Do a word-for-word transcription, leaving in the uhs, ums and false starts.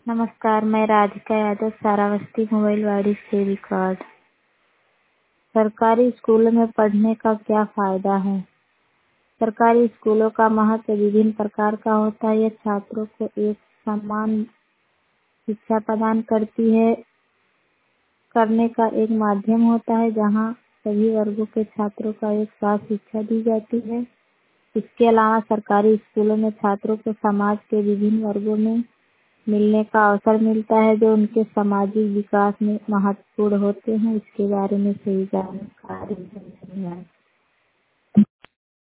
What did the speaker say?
नमस्कार, मैं राधिका यादव सारावस्ती मोबाइलवाड़ी से रिकॉर्ड। सरकारी स्कूलों में पढ़ने का क्या फायदा है? सरकारी स्कूलों का महत्व विभिन्न प्रकार का होता है। यह छात्रों को एक समान शिक्षा प्रदान करती है करने का एक माध्यम होता है जहां सभी वर्गों के छात्रों को एक साथ शिक्षा दी जाती है। इसके अलावा सरकारी स्कूलों में छात्रों को समाज के विभिन्न वर्गों में मिलने का अवसर मिलता है जो उनके सामाजिक विकास में महत्वपूर्ण होते हैं। इसके बारे में सही जानकारी है।